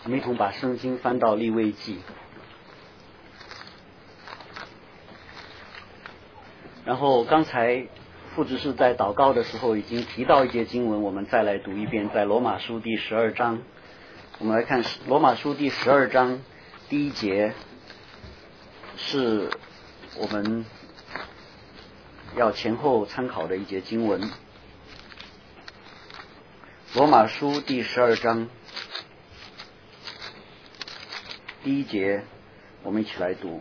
我们一同把圣经翻到利未记，然后刚才副执事在祷告的时候已经提到一节经文，我们再来读一遍，在罗马书第12章。我们来看罗马书第12章第一节，是我们要前后参考的一节经文。罗马书第12章第一节，我们一起来读，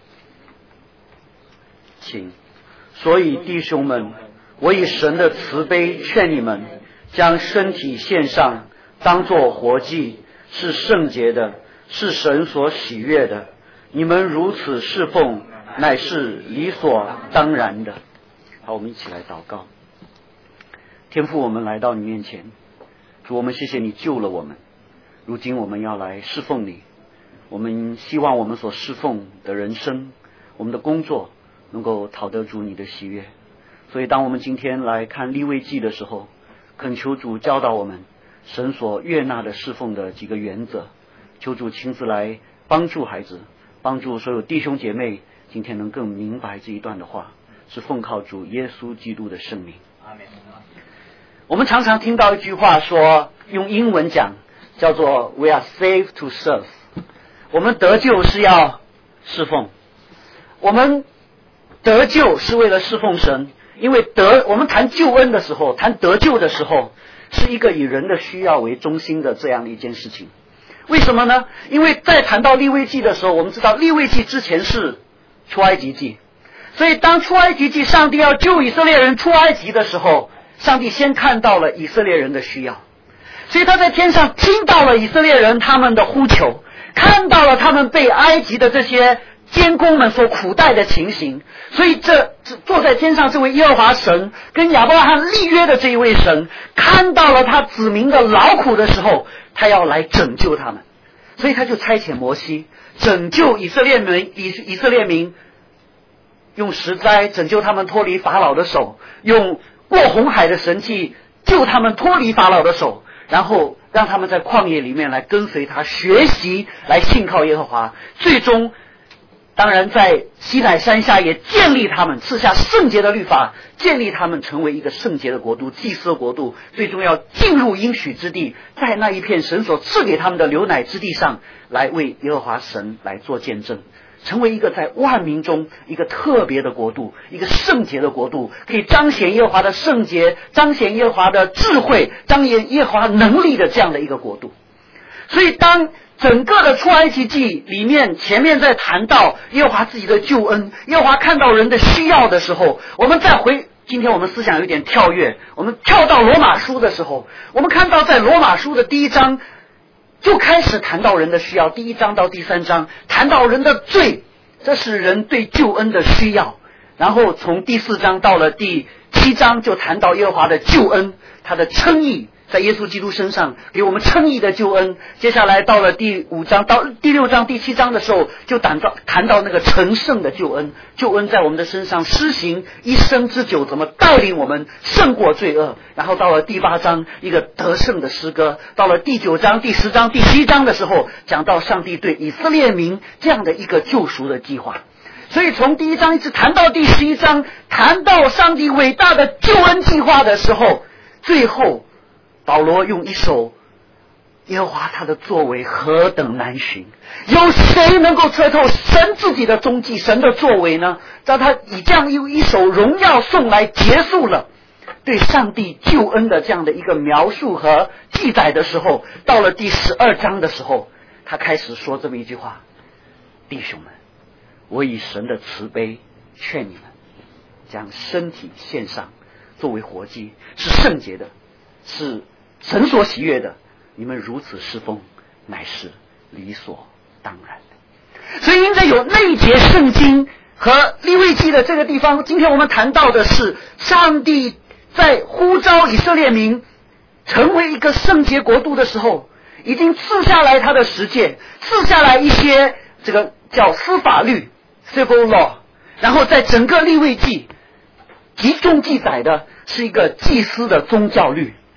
请。所以弟兄们，我以神的慈悲劝你们，将身体献上，当作活祭，是圣洁的，是神所喜悦的。你们如此侍奉，乃是理所当然的。好，我们一起来祷告。天父，我们来到你面前，主，我们谢谢你救了我们，如今我们要来侍奉你。我们希望我们所侍奉的人生，我们的工作能够讨得主你的喜悦。所以当我们今天来看利未记的时候，恳求主教导我们神所悦纳的侍奉的几个原则，求主亲自来帮助孩子，帮助所有弟兄姐妹今天能更明白这一段的话，是奉靠主耶稣基督的圣名。阿们。我们常常听到一句话说，用英文讲叫做 We are saved to serve， 我们得救是要侍奉，我们得救是为了侍奉神。因为我们谈救恩的时候，谈得救的时候，是一个以人的需要为中心的这样的一件事情。为什么呢？因为在谈到利未记的时候，我们知道利未记之前是出埃及记，所以当出埃及记上帝要救以色列人出埃及的时候，上帝先看到了以色列人的需要，所以他在天上听到了以色列人他们的呼求，看到了他们被埃及的这些监工们所苦待的情形，所以这坐在天上这位耶和华神跟亚伯拉罕立约的这一位神，看到了他子民的劳苦的时候，他要来拯救他们，所以他就差遣摩西拯救以色列民用十灾拯救他们脱离法老的手，用过红海的神迹救他们脱离法老的手，然后让他们在旷野里面来跟随他，学习来信靠耶和华，最终当然在西乃山下也建立他们，赐下圣洁的律法，建立他们成为一个圣洁的国度，祭司的国度，最终要进入应许之地，在那一片神所赐给他们的流奶之地上来为耶和华神来做见证，成为一个在万民中一个特别的国度，一个圣洁的国度，可以彰显耶和华的圣洁，彰显耶和华的智慧，彰显耶和华能力的这样的一个国度。所以当整个的出埃及记里面，前面在谈到耶和华自己的救恩，耶和华看到人的需要的时候，我们再今天我们思想有点跳跃，我们跳到罗马书的时候，我们看到在罗马书的第1章就开始谈到人的需要，第1章到第3章谈到人的罪，这是人对救恩的需要，然后从第4章到了第7章就谈到耶和华的救恩，他的称义在耶稣基督身上给我们称义的救恩。接下来到了第5章到第6章第7章的时候，就谈到那个成圣的救恩，救恩在我们的身上施行一生之久，怎么带领我们胜过罪恶。然后到了第8章一个得胜的诗歌，到了第9章第10章第11章的时候，讲到上帝对以色列民这样的一个救赎的计划。所以从第1章一直谈到第11章，谈到上帝伟大的救恩计划的时候，最后保罗用一首耶和华他的作为何等难寻，有谁能够测透神自己的踪迹，神的作为呢？当他以这样一首荣耀颂来结束了对上帝救恩的这样的一个描述和记载的时候，到了第12章的时候，他开始说这么一句话：弟兄们，我以神的慈悲劝你们，将身体献上作为活祭，是圣洁的，是神所喜悦的，你们如此侍奉，乃是理所当然的。所以因着有那一节圣经和利未记的这个地方，今天我们谈到的是上帝在呼召以色列民成为一个圣洁国度的时候，已经赐下来他的十诫，赐下来一些这个叫司法律 civil law， 然后在整个利未记集中记载的是一个祭司的宗教律。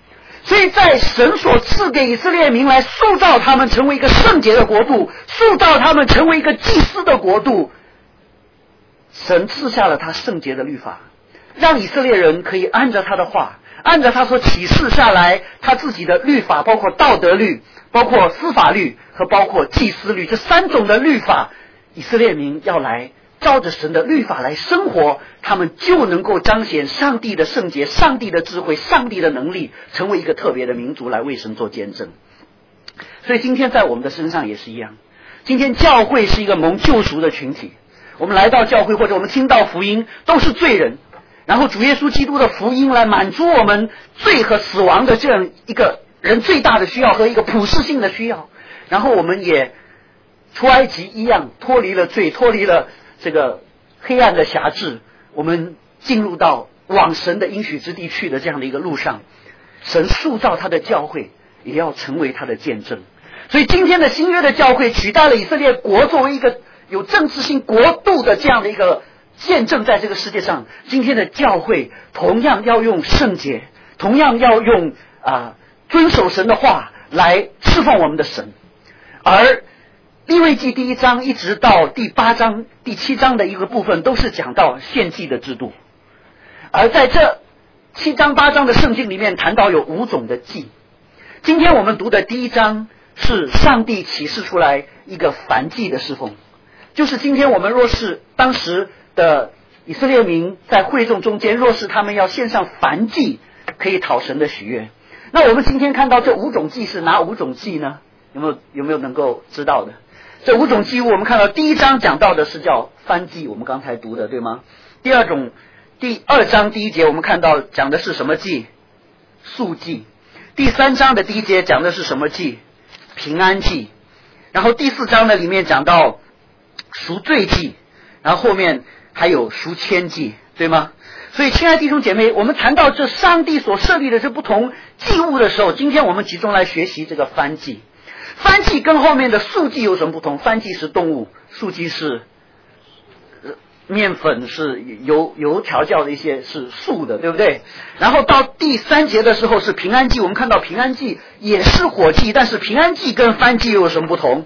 所以在神所赐给以色列民来塑造他们成为一个圣洁的国度，塑造他们成为一个祭司的国度，神赐下了他圣洁的律法，让以色列人可以按着他的话，按照他所启示下来他自己的律法，包括道德律，包括司法律和包括祭司律，这三种的律法，以色列民要来照着神的律法来生活，他们就能够彰显上帝的圣洁，上帝的智慧，上帝的能力，成为一个特别的民族来为神做见证。所以今天在我们的身上也是一样，今天教会是一个蒙救赎的群体，我们来到教会或者我们听到福音都是罪人，然后主耶稣基督的福音来满足我们罪和死亡的这样一个人最大的需要和一个普世性的需要，然后我们也出埃及一样脱离了罪，脱离了这个黑暗的辖制，我们进入到往神的应许之地去的这样的一个路上，神塑造他的教会也要成为他的见证。所以今天的新约的教会取代了以色列国作为一个有政治性国度的这样的一个见证在这个世界上，今天的教会同样要用圣洁，同样要用遵守神的话来侍奉我们的神。而利未记第1章一直到第8章第7章的一个部分都是讲到献祭的制度，而在这7章8章的圣经里面谈到有5种的祭。今天我们读的第1章是上帝启示出来一个燔祭的侍奉，就是今天我们若是当时的以色列民在会众中间，若是他们要献上燔祭可以讨神的喜悦，那我们今天看到这5种祭是哪5种祭呢？有没有能够知道的？这5种祭物我们看到第1章讲到的是叫燔祭，我们刚才读的对吗？第2章第1节我们看到讲的是什么祭？素祭。第3章的第1节讲的是什么祭？平安祭。然后第4章的里面讲到赎罪祭，然后后面还有赎愆祭，对吗？所以亲爱的弟兄姐妹，我们谈到这上帝所设立的这不同祭物的时候，今天我们集中来学习这个燔祭。燔祭跟后面的素祭有什么不同？燔祭是动物，素祭是面粉，是油调教的一些是素的，对不对？然后到第3节的时候是平安祭，我们看到平安祭也是火祭，但是平安祭跟燔祭有什么不同？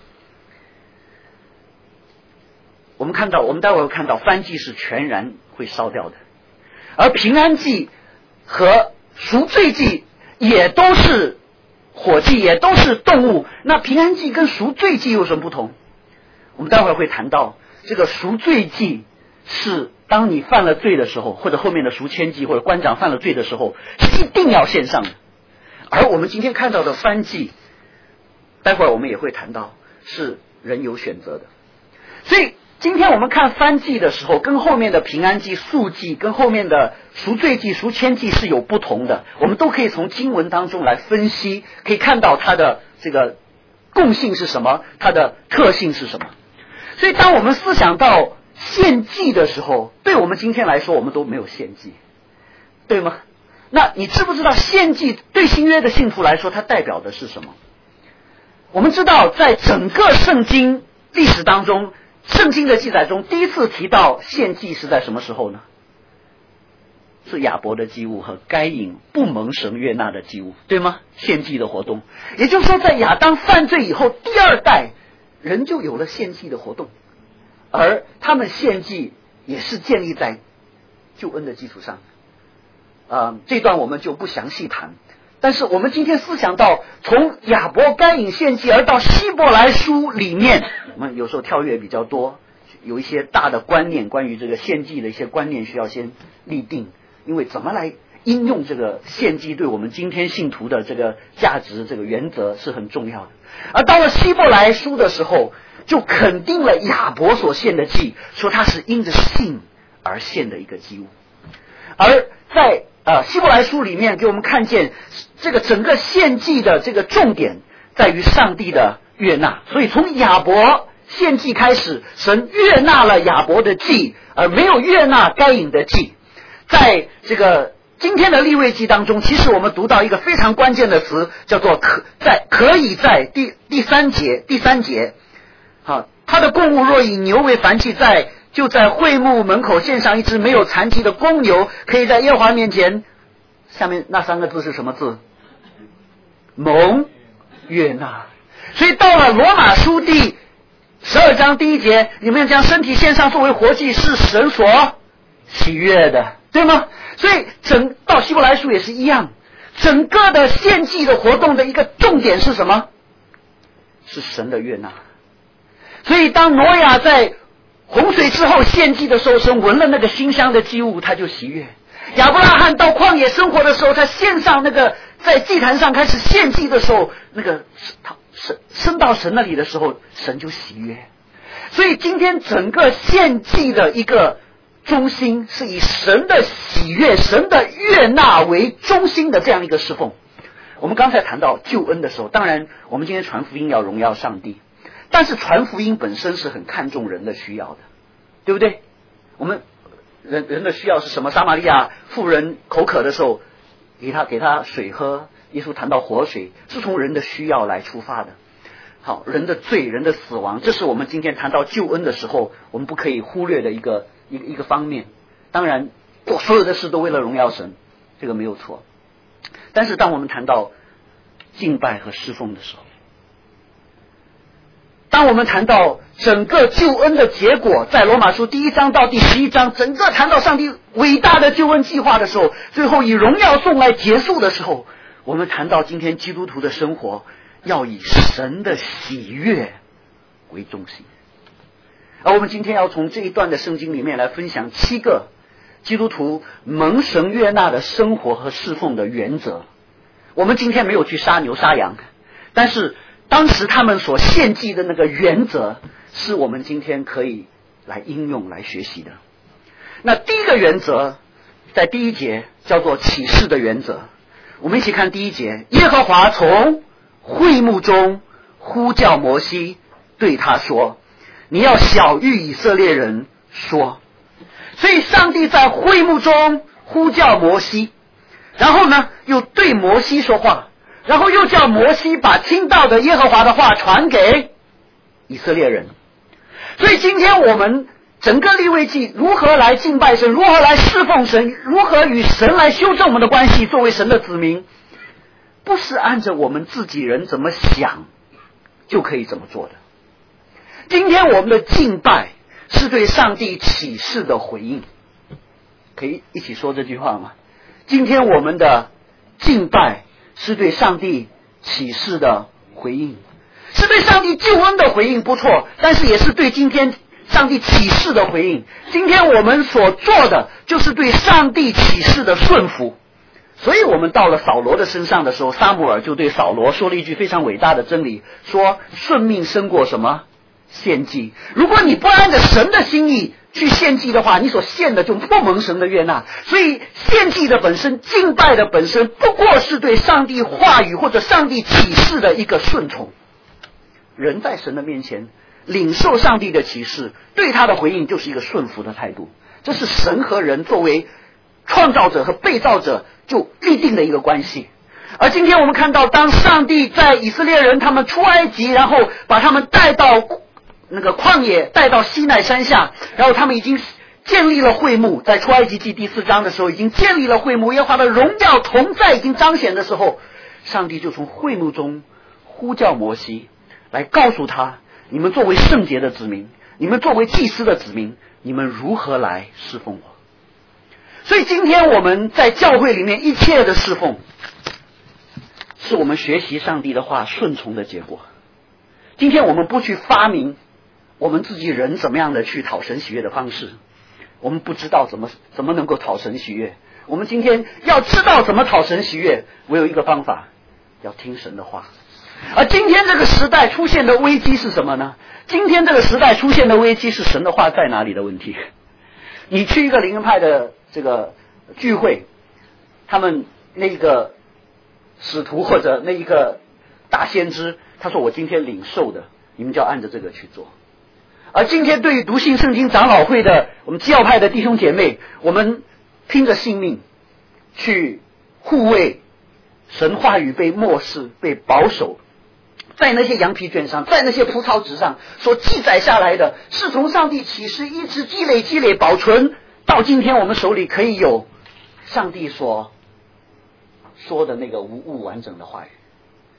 我们待会儿会看到燔祭是全然会烧掉的，而平安祭和赎罪祭也都是火祭，也都是动物。那平安祭跟赎罪祭有什么不同？我们待会儿会谈到这个赎罪祭是当你犯了罪的时候，或者后面的赎愆祭或者官长犯了罪的时候是一定要献上的。而我们今天看到的燔祭，待会儿我们也会谈到是人有选择的。所以今天我们看燔祭的时候，跟后面的平安祭、素祭，跟后面的赎罪祭、赎愆祭是有不同的。我们都可以从经文当中来分析，可以看到它的这个共性是什么，它的特性是什么。所以当我们思想到献祭的时候，对我们今天来说，我们都没有献祭，对吗？那你知不知道献祭对新约的信徒来说，它代表的是什么？我们知道，在整个圣经历史当中，圣经的记载中第一次提到献祭是在什么时候呢？是亚伯的祭物和该隐不蒙神悦纳的祭物，对吗？献祭的活动，也就是说在亚当犯罪以后，第2代人就有了献祭的活动，而他们献祭也是建立在救恩的基础上。这段我们就不详细谈，但是我们今天思想到从亚伯该隐献祭而到希伯来书里面，我们有时候跳跃比较多，有一些大的观念，关于这个献祭的一些观念需要先立定，因为怎么来应用这个献祭对我们今天信徒的这个价值，这个原则是很重要的。而到了希伯来书的时候，就肯定了亚伯所献的祭，说他是因着信而献的一个祭物。而在希伯来书里面给我们看见这个整个献祭的这个重点在于上帝的悦纳，所以从亚伯献祭开始，神悦纳了亚伯的祭，而没有悦纳该隐的祭。在这个今天的利未记当中，其实我们读到一个非常关键的词，叫做可以在第三节，他的供物若以牛为燔祭，就在会幕门口献上一只没有残疾的公牛，可以在耶和华面前。下面那3个字是什么字？ 蒙悦纳。所以到了罗马书第12章第1节，你们将身体献上作为活祭，是神所喜悦的，对吗？所以到希伯来书也是一样，整个的献祭的活动的一个重点是什么？是神的悦纳。所以当挪亚在洪水之后献祭的时候，神闻了那个馨香的祭物，他就喜悦。亚伯拉罕到旷野生活的时候，他献上那个在祭坛上开始献祭的时候，那个升到神那里的时候，神就喜悦。所以今天整个献祭的一个中心是以神的喜悦、神的悦纳为中心的这样一个侍奉。我们刚才谈到救恩的时候，当然我们今天传福音要荣耀上帝，但是传福音本身是很看重人的需要的，对不对？我们人的需要是什么？撒玛利亚妇人口渴的时候，给他水喝，耶稣谈到活水，是从人的需要来出发的。好，人的罪、人的死亡，这是我们今天谈到救恩的时候，我们不可以忽略的一个方面。当然，做所有的事都为了荣耀神，这个没有错。但是当我们谈到敬拜和侍奉的时候，当我们谈到整个救恩的结果，在罗马书第1章到第11章，整个谈到上帝伟大的救恩计划的时候，最后以荣耀颂来结束的时候，我们谈到今天基督徒的生活要以神的喜悦为中心。而我们今天要从这一段的圣经里面来分享7个基督徒蒙神悦纳的生活和侍奉的原则。我们今天没有去杀牛杀羊，但是当时他们所献祭的那个原则是我们今天可以来应用来学习的。那第一个原则在第1节叫做启示的原则。我们一起看第1节，耶和华从会幕中呼叫摩西，对他说，你要晓谕以色列人说。所以上帝在会幕中呼叫摩西，然后呢又对摩西说话，然后又叫摩西把听到的耶和华的话传给以色列人。所以今天我们整个利未记如何来敬拜神，如何来侍奉神，如何与神来修正我们的关系，作为神的子民，不是按着我们自己人怎么想就可以怎么做的。今天我们的敬拜是对上帝启示的回应，可以一起说这句话吗？今天我们的敬拜是对上帝启示的回应，是对上帝救恩的回应，不错，但是也是对今天上帝启示的回应。今天我们所做的就是对上帝启示的顺服。所以我们到了扫罗的身上的时候，撒母耳就对扫罗说了一句非常伟大的真理，说顺命胜过什么？献祭。如果你不按着神的心意去献祭的话，你所献的就不蒙神的悦纳。所以献祭的本身，敬拜的本身，不过是对上帝话语或者上帝启示的一个顺从。人在神的面前领受上帝的启示，对他的回应就是一个顺服的态度。这是神和人作为创造者和被造者就立定的一个关系。而今天我们看到，当上帝在以色列人他们出埃及，然后把他们带到那个旷野，带到西奈山下，然后他们已经建立了会幕，在出埃及记第4章的时候已经建立了会幕，耶和华的荣耀同在已经彰显的时候，上帝就从会幕中呼叫摩西，来告诉他，你们作为圣洁的子民，你们作为祭司的子民，你们如何来侍奉我。所以今天我们在教会里面一切的侍奉，是我们学习上帝的话顺从的结果。今天我们不去发明我们自己人怎么样的去讨神喜悦的方式，我们不知道怎么能够讨神喜悦。我们今天要知道怎么讨神喜悦，唯有一个方法，要听神的话。而今天这个时代出现的危机是什么呢？今天这个时代出现的危机是神的话在哪里的问题。你去一个灵恩派的这个聚会，他们那个使徒或者那一个大先知，他说我今天领受的，你们就要按着这个去做。而今天对于读信圣经长老会的我们基要派的弟兄姐妹，我们拼着性命去护卫神话语被漠视被保守，在那些羊皮卷上，在那些葡萄纸上所记载下来的，是从上帝启示一直积累保存到今天我们手里可以有上帝所说的那个无误完整的话语。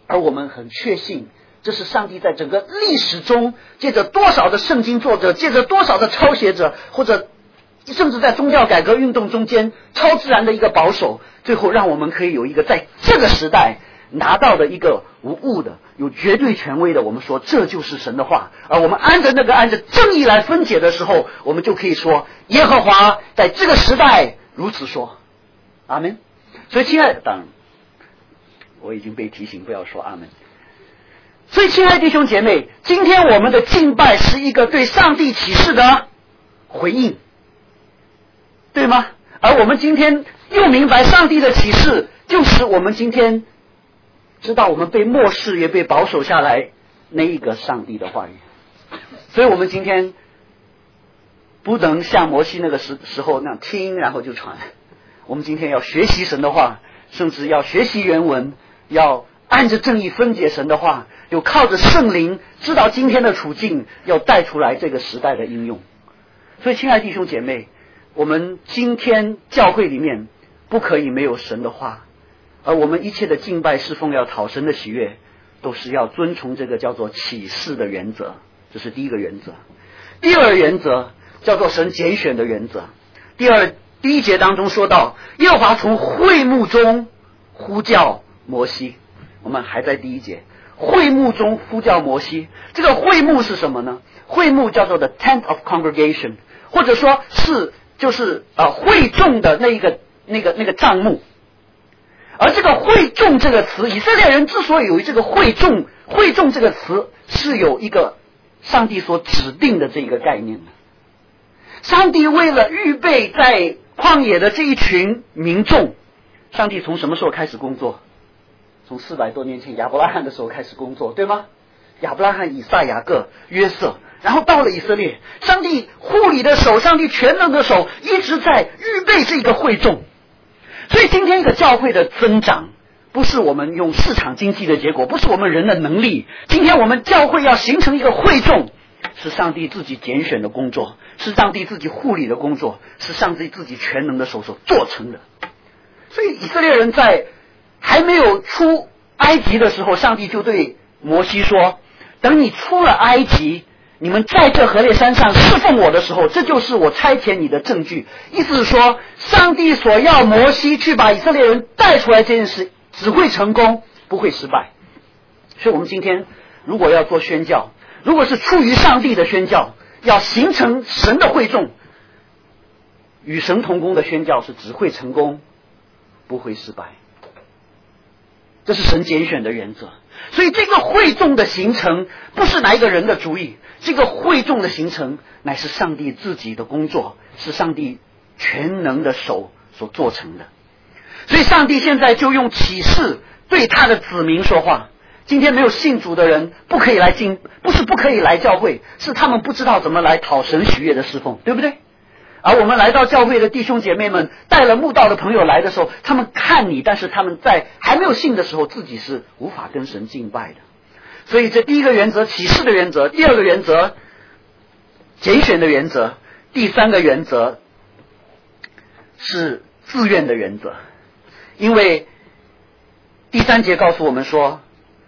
而我们很确信，这是上帝在整个历史中，借着多少的圣经作者，借着多少的抄写者，或者甚至在宗教改革运动中间超自然的一个保守，最后让我们可以有一个在这个时代拿到的一个无误的、有绝对权威的，我们说这就是神的话。而我们按着正义来分解的时候，我们就可以说耶和华在这个时代如此说。阿们。所以亲爱的，当然我已经被提醒不要说阿们。所以亲爱的弟兄姐妹，今天我们的敬拜是一个对上帝启示的回应，对吗？而我们今天又明白上帝的启示就是我们今天知道我们被漠视也被保守下来那一个上帝的话语。所以我们今天不能像摩西那个时候那样听然后就传，我们今天要学习神的话，甚至要学习原文，要按着正义分解神的话，又靠着圣灵知道今天的处境，要带出来这个时代的应用。所以亲爱的弟兄姐妹，我们今天教会里面不可以没有神的话，而我们一切的敬拜侍奉要讨神的喜悦，都是要遵从这个叫做启示的原则。这是第一个原则。第二个原则叫做神拣选的原则。第一节当中说到，耶和华从会幕中呼叫摩西。我们还在第一节，会幕中呼叫摩西。这个会幕是什么呢？会幕叫做 the tent of congregation， 或者说就是会众的那个帐幕。而这个会众这个词，以色列人之所以有这个会众这个词，是有一个上帝所指定的这个概念的。上帝为了预备在旷野的这一群民众，上帝从什么时候开始工作？从400多年前亚伯拉罕的时候开始工作，对吗？亚伯拉罕、以撒、雅各、约瑟，然后到了以色列，上帝护理的手，上帝全能的手一直在预备这个会众。所以今天一个教会的增长，不是我们用市场经济的结果，不是我们人的能力。今天我们教会要形成一个会众，是上帝自己拣选的工作，是上帝自己护理的工作，是上帝自己全能的手所做成的。所以以色列人在还没有出埃及的时候，上帝就对摩西说，等你出了埃及，你们在这何烈山上侍奉我的时候，这就是我差遣你的证据。意思是说，上帝所要摩西去把以色列人带出来这件事，只会成功，不会失败。所以我们今天如果要做宣教，如果是出于上帝的宣教，要形成神的会众，与神同工的宣教是只会成功，不会失败。这是神拣选的原则。所以这个会众的形成不是哪一个人的主意，这个会众的形成乃是上帝自己的工作，是上帝全能的手所做成的。所以上帝现在就用启示对他的子民说话。今天没有信主的人不可以来不是不可以来教会，是他们不知道怎么来讨神喜悦的侍奉，对不对？而我们来到教会的弟兄姐妹们，带了慕道的朋友来的时候，他们看你，但是他们在还没有信的时候，自己是无法跟神敬拜的。所以这第一个原则，启示的原则；第二个原则，拣选的原则；第三个原则是自愿的原则。因为第三节告诉我们说，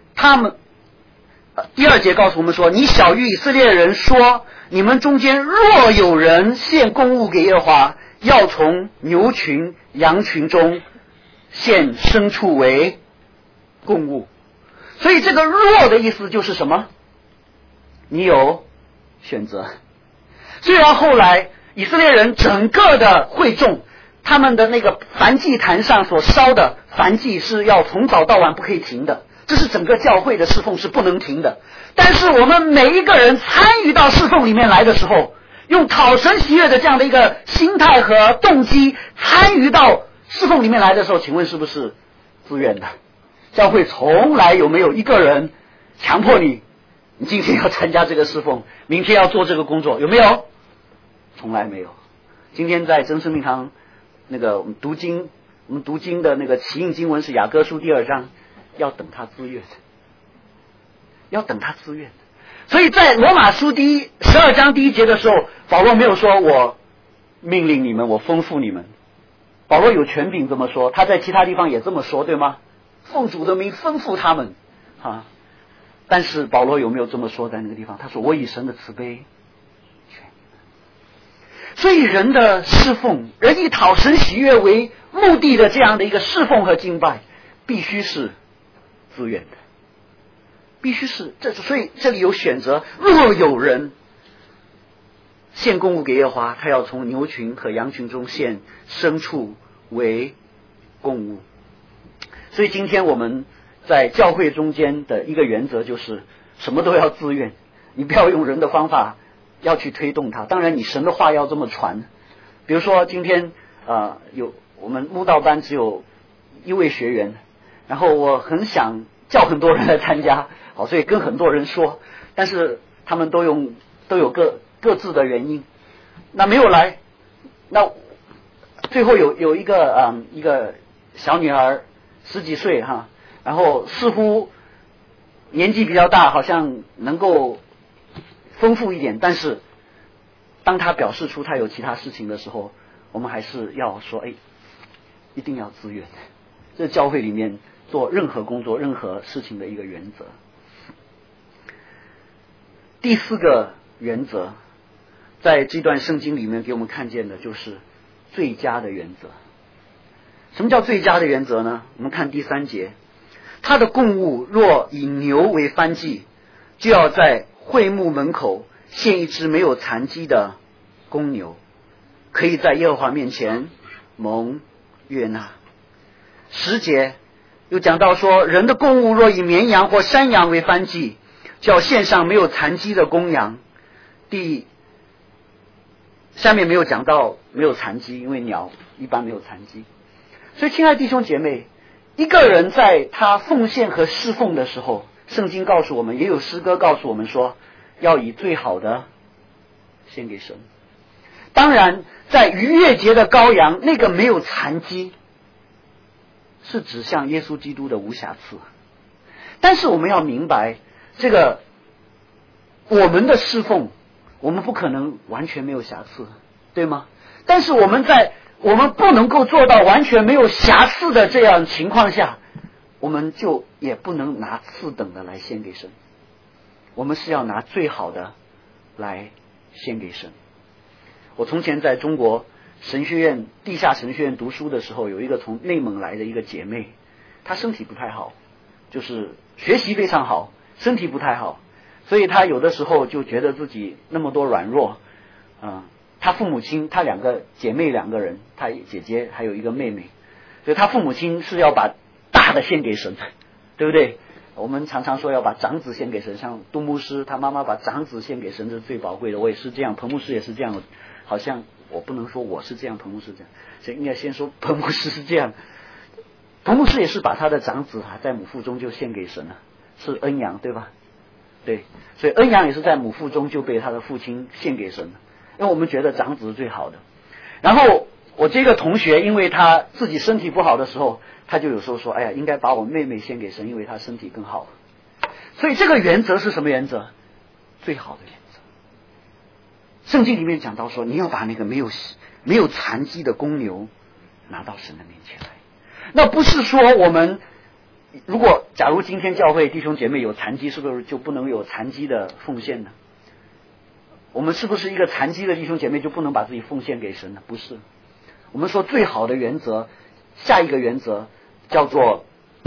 第二节告诉我们说，你晓谕以色列人说，你们中间若有人献供物给耶和华，要从牛群、羊群中献牲畜为供物。所以这个若的意思就是什么？你有选择。虽然后来以色列人整个的会众，他们的那个燔祭坛上所烧的燔祭是要从早到晚不可以停的，这是整个教会的侍奉是不能停的。但是我们每一个人参与到侍奉里面来的时候，用讨神喜悦的这样的一个心态和动机参与到侍奉里面来的时候，请问是不是自愿的？教会从来有没有一个人强迫你今天要参加这个侍奉，明天要做这个工作，有没有？从来没有。今天在真生命堂那个我们读经的那个起印经文是雅歌书第2章，要等他自愿的，要等他自愿的。所以在罗马书12章第1节的时候，保罗没有说我命令你们，我吩咐你们。保罗有权柄这么说，他在其他地方也这么说，对吗？奉主的名吩咐他们， 啊。但是保罗有没有这么说在那个地方？他说我以神的慈悲劝你们。所以人的侍奉，人以讨神喜悦为目的的这样的一个侍奉和敬拜，必须是自愿的，必须是所以这里有选择。若有人献供物给耶和华，他要从牛群和羊群中献牲畜为供物。所以今天我们在教会中间的一个原则就是什么都要自愿，你不要用人的方法要去推动它。当然你神的话要这么传。比如说今天有我们慕道班只有一位学员，然后我很想叫很多人来参加，好，所以跟很多人说，但是他们都有各自的原因，那没有来。那最后有一个小女孩10几岁哈，然后似乎年纪比较大，好像能够丰富一点，但是当她表示出她有其他事情的时候，我们还是要说，一定要自愿。这是教会里面做任何工作、任何事情的一个原则。第4个原则，在这段圣经里面给我们看见的就是最佳的原则。什么叫最佳的原则呢？我们看第3节，他的供物若以牛为燔祭，就要在会幕门口献一只没有残疾的公牛，可以在耶和华面前蒙悦纳。10节又讲到说，人的供物若以绵羊或山羊为燔祭，就要献上没有残疾的公羊。下面没有讲到没有残疾，因为鸟一般没有残疾。所以亲爱的弟兄姐妹，一个人在他奉献和侍奉的时候，圣经告诉我们，也有诗歌告诉我们说，要以最好的献给神。当然在逾越节的羔羊，那个没有残疾是指向耶稣基督的无瑕疵。但是我们要明白，这个我们的侍奉，我们不可能完全没有瑕疵，对吗？但是我们不能够做到完全没有瑕疵的这样情况下，我们就也不能拿次等的来献给神，我们是要拿最好的来献给神。我从前在中国神学院地下神学院读书的时候，有一个从内蒙来的一个姐妹，她身体不太好，就是学习非常好，身体不太好，所以她有的时候就觉得自己那么多软弱她父母亲，她2个姐妹2个人，她姐姐还有一个妹妹，所以她父母亲是要把大的献给神，对不对？我们常常说要把长子献给神，像杜牧师他妈妈把长子献给神是最宝贵的，我也是这样，彭牧师也是这样，好像我不能说我是这样，彭牧师这样，所以应该先说彭牧师是这样。彭牧师也是把他的长子在母腹中就献给神了，是恩阳对吧？对，所以恩阳也是在母腹中就被他的父亲献给神了，因为我们觉得长子是最好的。然后我这个同学因为他自己身体不好的时候，他就有时候说，应该把我妹妹献给神，因为他身体更好。所以这个原则是什么原则？最好的原则。圣经里面讲到说，你要把那个没有残疾的公牛拿到神的面前来。那不是说我们假如今天教会弟兄姐妹有残疾，是不是就不能有残疾的奉献呢？我们是不是一个残疾的弟兄姐妹就不能把自己奉献给神呢？不是。我们说最好的原则，下一个原则叫做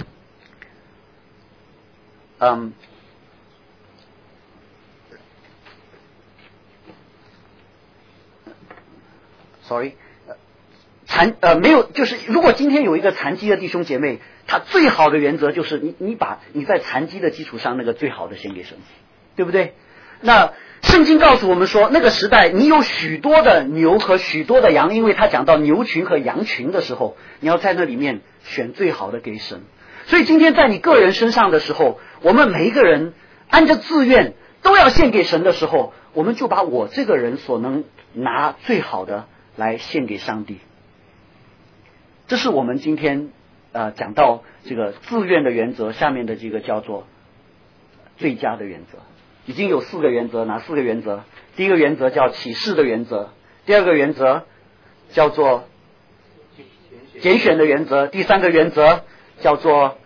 没有，就是如果今天有一个残疾的弟兄姐妹，他最好的原则就是你把你在残疾的基础上那个最好的献给神，对不对？那圣经告诉我们说，那个时代你有许多的牛和许多的羊，因为他讲到牛群和羊群的时候，你要在那里面选最好的给神。所以今天在你个人身上的时候，我们每一个人按着自愿都要献给神的时候，我们就把我这个人所能拿最好的来献给上帝。这是我们今天讲到这个自愿的原则下面的这个叫做最佳的原则。已经有4个原则，哪4个原则？第一个原则叫启示的原则，第2个原则叫做拣选的原则，第3个原则叫做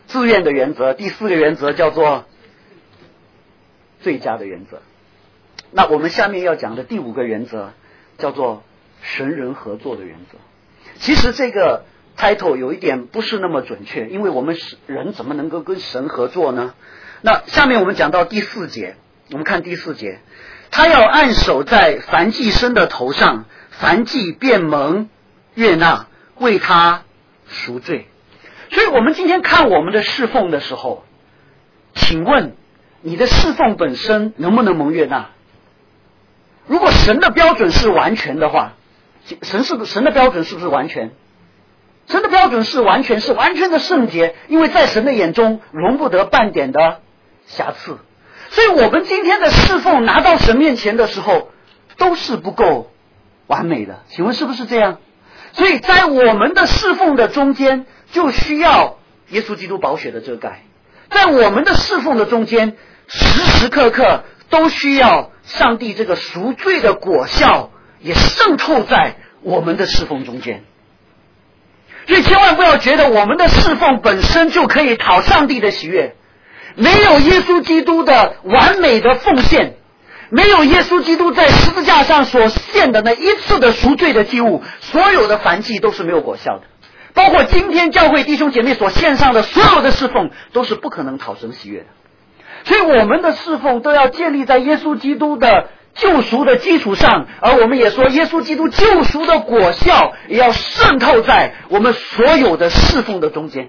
自愿的原则，第4个原则叫做最佳的原则。那我们下面要讲的第5个原则叫做神人合作的原则。其实这个 title 有一点不是那么准确，因为我们人怎么能够跟神合作呢？那下面我们讲到第4节，我们看第4节，他要按手在燔祭牲的头上，燔祭便蒙悦纳，为他赎罪。所以我们今天看我们的侍奉的时候，请问你的侍奉本身能不能蒙悦纳？如果神的标准是完全的话，神的标准是不是完全？神的标准是完全，是完全的圣洁，因为在神的眼中容不得半点的瑕疵。所以我们今天的侍奉拿到神面前的时候都是不够完美的，请问是不是这样？所以在我们的侍奉的中间就需要耶稣基督宝血的遮盖，在我们的侍奉的中间时时刻刻都需要上帝这个赎罪的果效也渗透在我们的侍奉中间。所以千万不要觉得我们的侍奉本身就可以讨上帝的喜悦，没有耶稣基督的完美的奉献，没有耶稣基督在十字架上所献的那一次的赎罪的祭物，所有的燔祭都是没有果效的，包括今天教会弟兄姐妹所献上的所有的侍奉都是不可能讨神喜悦的。所以我们的侍奉都要建立在耶稣基督的救赎的基础上，而我们也说耶稣基督救赎的果效也要渗透在我们所有的侍奉的中间。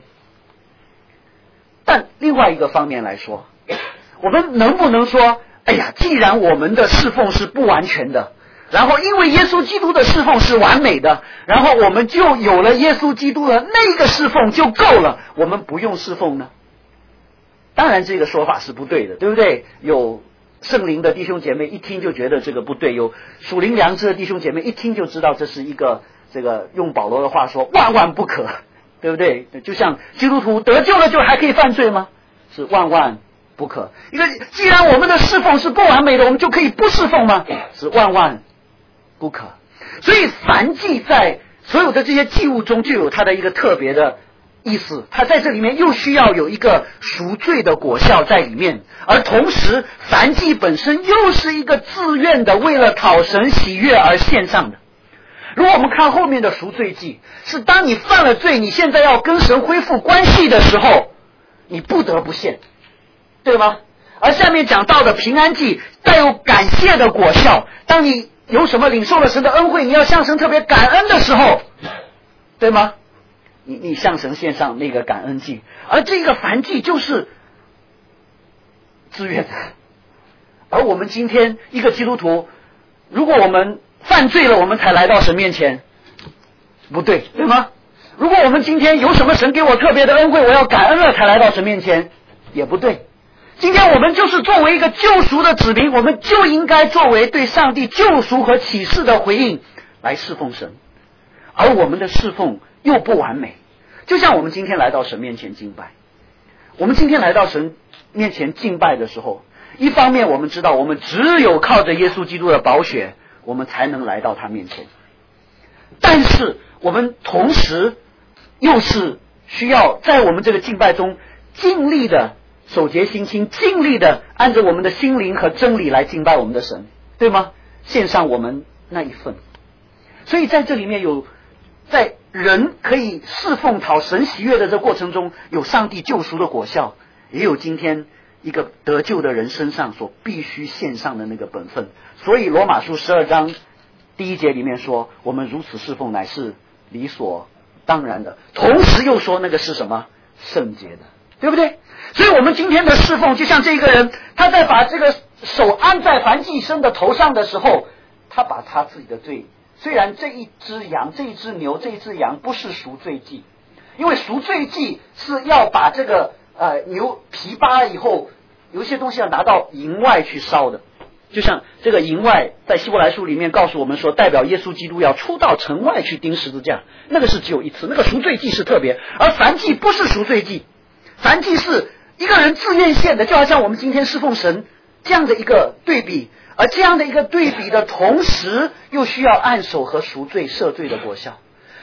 但另外一个方面来说，我们能不能说，哎呀，既然我们的侍奉是不完全的，然后因为耶稣基督的侍奉是完美的，然后我们就有了耶稣基督的那个侍奉就够了，我们不用侍奉呢？当然这个说法是不对的，对不对？有圣灵的弟兄姐妹一听就觉得这个不对，有属灵良知的弟兄姐妹一听就知道这是一个这个用保罗的话说万万不可，对不对？就像基督徒得救了就还可以犯罪吗？是万万不可。因为既然我们的侍奉是不完美的，我们就可以不侍奉吗？是万万不可。所以燔祭在所有的这些祭物中就有它的一个特别的意思，它在这里面又需要有一个赎罪的果效在里面，而同时燔祭本身又是一个自愿的，为了讨神喜悦而献上的。如果我们看后面的赎罪祭，是当你犯了罪，你现在要跟神恢复关系的时候，你不得不献，对吗？而下面讲到的平安祭带有感谢的果效，当你有什么领受了神的恩惠，你要向神特别感恩的时候，对吗？你向神献上那个感恩祭，而这个燔祭就是自愿的。而我们今天一个基督徒，如果我们犯罪了我们才来到神面前，不对，对吗？如果我们今天有什么神给我特别的恩惠，我要感恩了才来到神面前，也不对。今天我们就是作为一个救赎的子民，我们就应该作为对上帝救赎和启示的回应来侍奉神，而我们的侍奉又不完美。就像我们今天来到神面前敬拜，我们今天来到神面前敬拜的时候，一方面我们知道我们只有靠着耶稣基督的宝血我们才能来到他面前，但是我们同时又是需要在我们这个敬拜中尽力的守节心清，尽力的按着我们的心灵和真理来敬拜我们的神，对吗？献上我们那一份。所以在这里面有在人可以侍奉讨神喜悦的这过程中，有上帝救赎的果效，也有今天一个得救的人身上所必须献上的那个本分。所以罗马书12章第1节里面说，我们如此侍奉乃是理所当然的，同时又说那个是什么？圣洁的，对不对？所以我们今天的侍奉就像这个人，他在把这个手安在燔祭牲的头上的时候，他把他自己的罪，虽然这一只羊、这一只牛、这一只羊不是赎罪祭，因为赎罪祭是要把这个牛皮扒了以后，有一些东西要拿到营外去烧的，就像这个营外在希伯来书里面告诉我们说，代表耶稣基督要出到城外去钉十字架，那个是只有一次，那个赎罪祭是特别，而燔祭不是赎罪祭，燔祭是一个人自愿献的，就好像我们今天侍奉神这样的一个对比，而这样的一个对比的同时又需要按手和赎罪赦罪的果效。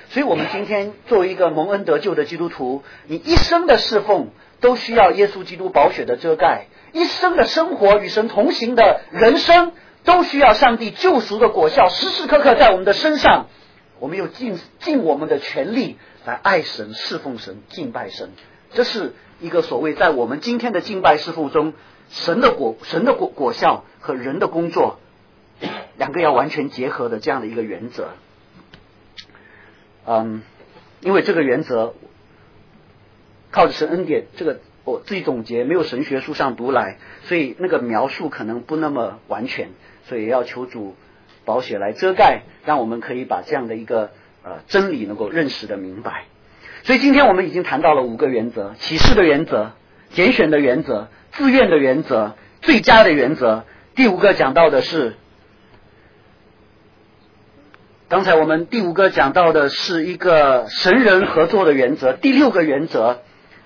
所以我们今天作为一个蒙恩得救的基督徒，你一生的侍奉都需要耶稣基督宝血的遮盖，一生的生活与神同行的人生都需要上帝救赎的果效时时刻刻在我们的身上。我们有尽我们的全力来爱神、侍奉神、敬拜神。这是一个所谓在我们今天的敬拜侍奉中，神的果效和人的工作两个要完全结合的这样的一个原则。因为这个原则靠着神恩典，这个我自己总结，没有神学书上读来，所以那个描述可能不那么完全，所以要求主宝血来遮盖，让我们可以把这样的一个真理能够认识的明白。所以今天我们已经谈到了5个原则：启示的原则、拣选的原则、自愿的原则、最佳的原则。第5个讲到的是，刚才我们第5个讲到的是一个神人合作的原则。第6个原则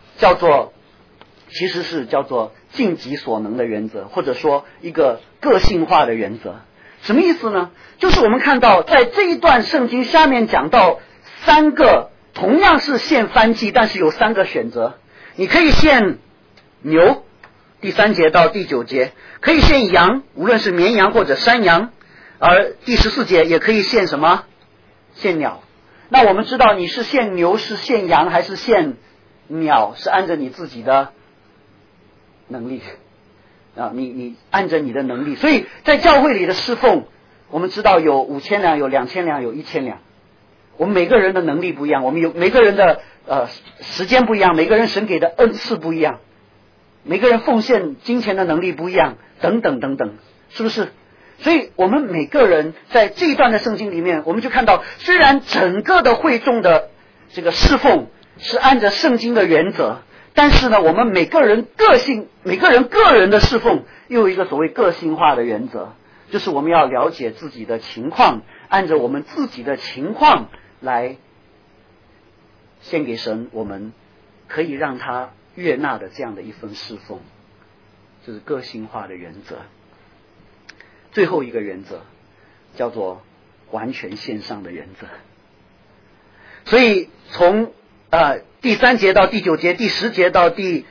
其实是叫做尽己所能的原则，或者说一个个性化的原则。什么意思呢？就是我们看到在这一段圣经下面讲到3个同样是献燔祭，但是有3个选择。你可以献牛，第3节到第9节，可以献羊，无论是绵羊或者山羊，而第14节也可以献什么？献鸟。那我们知道你是献牛是献羊还是献鸟，是按着你自己的能力你按着你的能力。所以在教会里的侍奉，我们知道有5000两，有2000两，有1000两。我们每个人的能力不一样，我们有每个人的时间不一样，每个人神给的恩赐不一样，每个人奉献金钱的能力不一样，等等等等，是不是？所以我们每个人在这一段的圣经里面，我们就看到，虽然整个的会众的这个侍奉是按着圣经的原则，但是呢，我们每个人个人的侍奉又有一个所谓个性化的原则，就是我们要了解自己的情况，按照我们自己的情况来献给神，我们可以让他悦纳的这样的一份侍奉，这是个性化的原则。最后一个原则叫做完全献上的原则。所以从第3节到第9节，第10节到第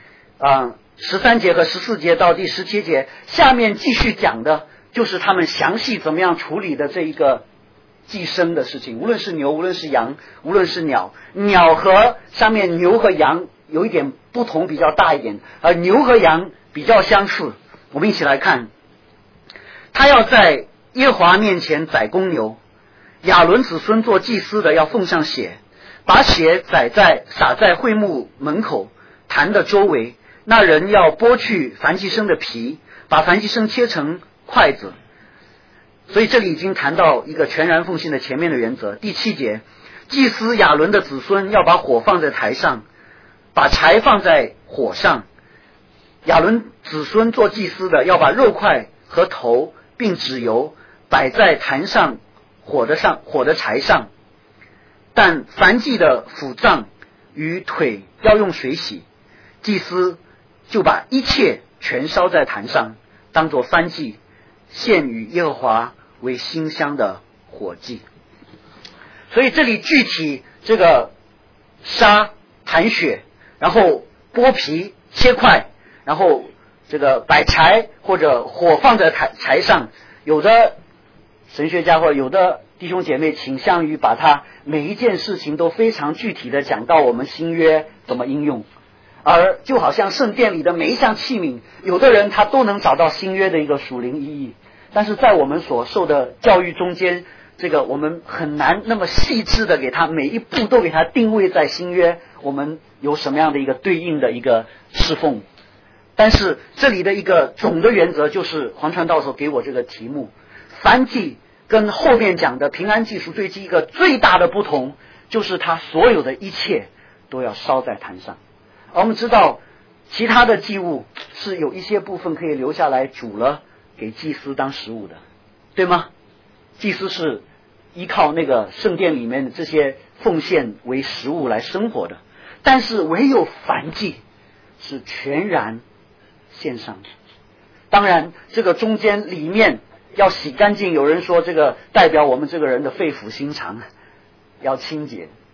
13节和14节到第17节，下面继续讲的就是他们详细怎么样处理的这一个祭牲的事情。无论是牛，无论是羊，无论是鸟和上面牛和羊有一点不同，比较大一点，而牛和羊比较相似。我们一起来看，他要在耶和华面前宰公牛，亚伦子孙做祭司的要奉上血，把血洒在会幕门口坛的周围。那人要剥去燔祭牲的皮，把燔祭牲切成筷子。所以这里已经谈到一个全然奉献的前面的原则。第7节，祭司亚伦的子孙要把火放在台上，把柴放在火上。亚伦子孙做祭司的要把肉块和头并脂油摆在坛上火的柴上，但燔祭的腹脏与腿要用水洗，祭司就把一切全烧在坛上，当作燔祭，献与耶和华为馨香的火祭。所以这里具体这个杀弹血，然后剥皮切块，然后这个摆柴或者火放在柴上，有的神学家或者有的弟兄姐妹倾向于把它每一件事情都非常具体的讲到我们新约怎么应用，而就好像圣殿里的每一项器皿，有的人他都能找到新约的一个属灵意义，但是在我们所受的教育中间，这个我们很难那么细致的给他每一步都给他定位在新约我们有什么样的一个对应的一个侍奉。但是这里的一个总的原则就是黄传道所给我这个题目，燔祭跟后面讲的平安祭赎罪祭一个最大的不同，就是他所有的一切都要烧在坛上。而我们知道其他的祭物是有一些部分可以留下来煮了给祭司当食物的，对吗？祭司是依靠那个圣殿里面的这些奉献为食物来生活的，但是唯有燔祭是全然献上的。当然这个中间里面要洗干净，有人说这个代表我们这个人的肺腑心肠要清洁，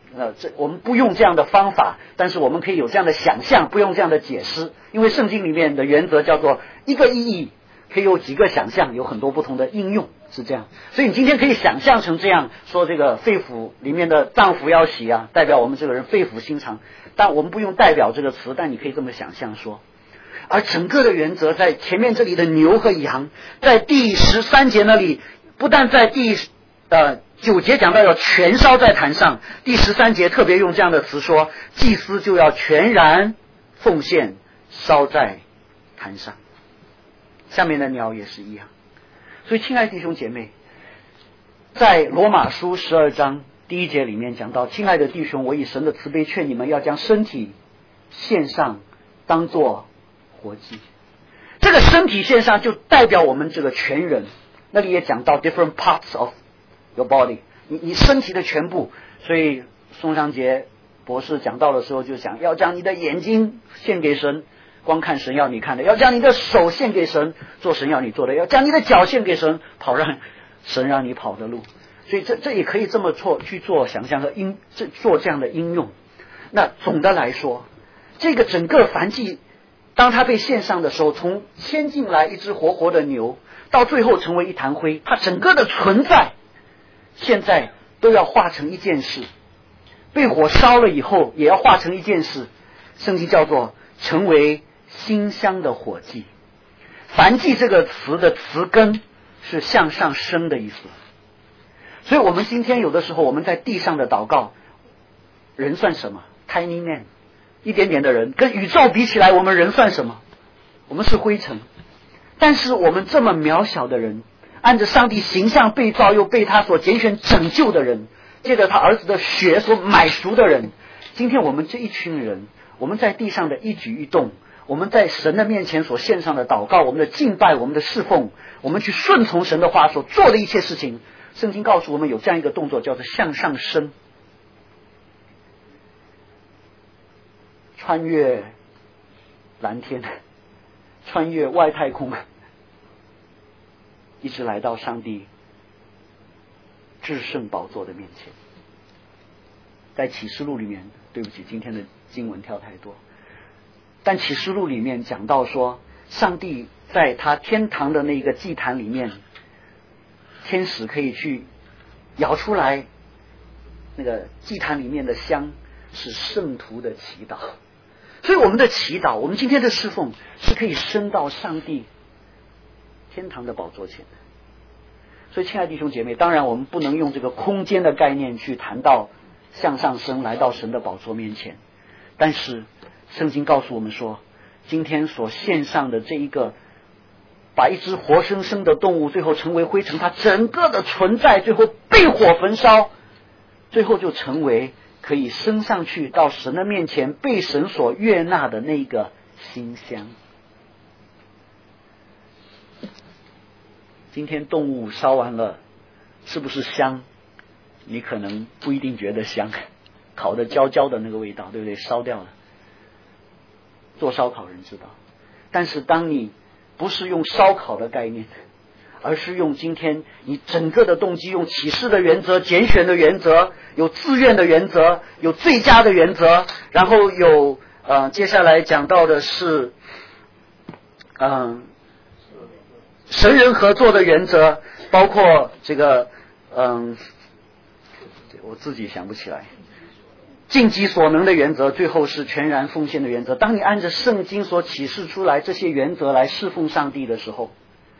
我们不用这样的方法，但是我们可以有这样的想象，不用这样的解释，因为圣经里面的原则叫做一个意义可以有几个想象，有很多不同的应用，是这样。所以你今天可以想象成这样说，这个肺腑里面的脏腑要洗啊，代表我们这个人肺腑心肠，但我们不用代表这个词，但你可以这么想象说。而整个的原则在前面这里的牛和羊，在第13节那里，不但在第9节讲到要全烧在坛上，第13节特别用这样的词说，祭司就要全然奉献烧在坛上。下面的鸟也是一样。所以亲爱的弟兄姐妹，在罗马书12章第1节里面讲到，亲爱的弟兄，我以神的慈悲劝你们要将身体献上，当作活祭。这个身体献上就代表我们这个全人，那里也讲到 different parts of your body， 你身体的全部。所以宋尚杰博士讲到的时候就讲，要将你的眼睛献给神，光看神要你看的；要将你的手献给神，做神要你做的；要将你的脚献给神，跑让神让你跑的路。所以这也可以这么去做想象和做这样的应用。那总的来说，这个整个燔祭当它被献上的时候，从牵进来一只活活的牛，到最后成为一坛灰，它整个的存在现在都要化成一件事，被火烧了以后也要化成一件事，圣经叫做成为馨香的火祭。燔祭这个词的词根是向上升的意思。所以我们今天有的时候我们在地上的祷告，人算什么？ Tiny man， 一点点的人，跟宇宙比起来，我们人算什么？我们是灰尘。但是我们这么渺小的人，按着上帝形象被造，又被他所拣选拯救的人，借着他儿子的血所买赎的人，今天我们这一群人，我们在地上的一举一动，我们在神的面前所献上的祷告，我们的敬拜，我们的侍奉，我们去顺从神的话所做的一切事情，圣经告诉我们有这样一个动作，叫做向上升，穿越蓝天，穿越外太空，一直来到上帝至圣宝座的面前。在启示录里面，对不起，今天的经文跳太多，但启示录里面讲到说，上帝在他天堂的那个祭坛里面，天使可以去舀出来那个祭坛里面的香，是圣徒的祈祷。所以我们的祈祷，我们今天的侍奉是可以升到上帝天堂的宝座前的。所以亲爱的弟兄姐妹，当然我们不能用这个空间的概念去谈到向上升来到神的宝座面前，但是圣经告诉我们说，今天所献上的这一个把一只活生生的动物最后成为灰尘，它整个的存在最后被火焚烧，最后就成为可以升上去到神的面前被神所悦纳的那个馨香。今天动物烧完了是不是香？你可能不一定觉得香，烤的焦焦的那个味道，对不对？烧掉了，做烧烤人知道。但是当你不是用烧烤的概念，而是用今天你整个的动机，用启示的原则、拣选的原则，有自愿的原则，有最佳的原则，然后有接下来讲到的是神人合作的原则，包括这个我自己想不起来，尽己所能的原则，最后是全然奉献的原则。当你按着圣经所启示出来这些原则来侍奉上帝的时候，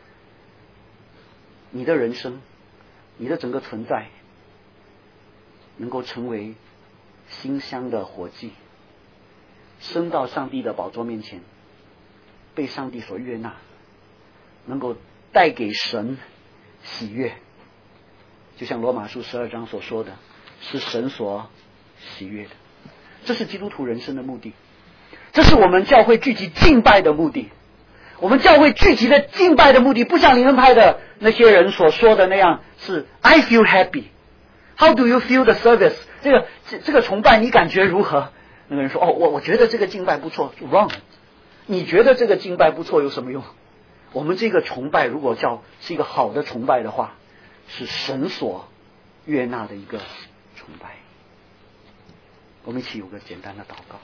你的人生，你的整个存在能够成为馨香的火祭，升到上帝的宝座面前，被上帝所悦纳，能够带给神喜悦，就像罗马书12章所说的，是神所喜悦的。这是基督徒人生的目的，这是我们教会聚集敬拜的目的。我们教会聚集的敬拜的目的，不像灵恩派的那些人所说的那样，是 I feel happy. How do you feel the service? 这个崇拜你感觉如何？那个人说，我觉得这个敬拜不错。Wrong. 你觉得这个敬拜不错有什么用？我们这个崇拜如果是一个好的崇拜的话，是神所悦纳的一个崇拜。 我们一起有个简单的祷告。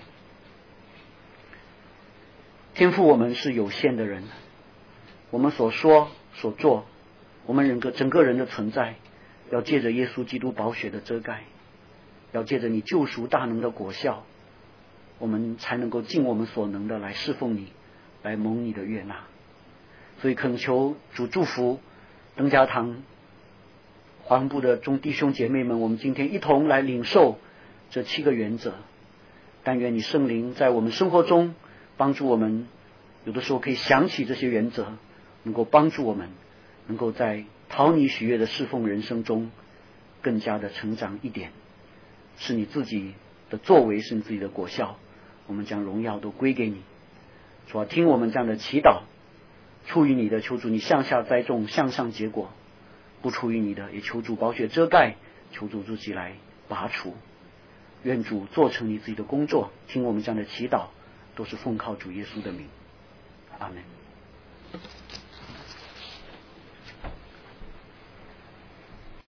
天父，我们是有限的人，我们所说所做，我们整个人的存在，要借着耶稣基督宝血的遮盖，要借着你救赎大能的果效，我们才能够尽我们所能的来侍奉你，来蒙你的悦纳。所以恳求主祝福登家堂华文部的众弟兄姐妹们，我们今天一同来领受这7个原则。但愿你圣灵在我们生活中帮助我们，有的时候可以想起这些原则，能够帮助我们能够在讨你喜悦的侍奉人生中更加的成长一点，是你自己的作为，是你自己的果效，我们将荣耀都归给你。主啊，听我们这样的祈祷，出于你的求主你向下栽种，向上结果；不出于你的也求主宝血遮盖，求主自己来拔除。愿主做成你自己的工作，听我们这样的祈祷，都是奉靠主耶稣的名，阿们。